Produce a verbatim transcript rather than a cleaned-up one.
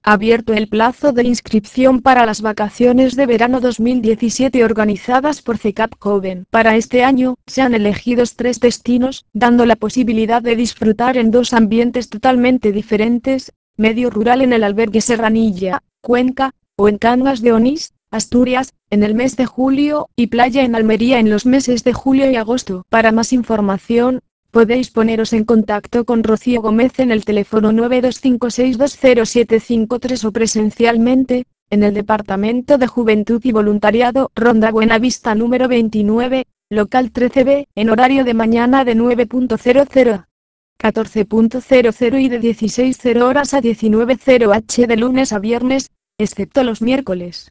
Abierto el plazo de inscripción para las vacaciones de verano dos mil diecisiete organizadas por C E C A P Coven. Para este año, se han elegido tres destinos, dando la posibilidad de disfrutar en dos ambientes totalmente diferentes: medio rural en el albergue Serranilla, Cuenca, o en Cangas de Onís, Asturias, en el mes de julio, y playa en Almería en los meses de julio y agosto. Para más información, podéis poneros en contacto con Rocío Gómez en el teléfono nueve dos cinco seis dos cero siete cinco tres o presencialmente, en el Departamento de Juventud y Voluntariado, Ronda Buenavista número veintinueve, local trece B, en horario de mañana de nueve cero cero a catorce cero cero y de dieciséis cero horas a diecinueve cero h de lunes a viernes, excepto los miércoles.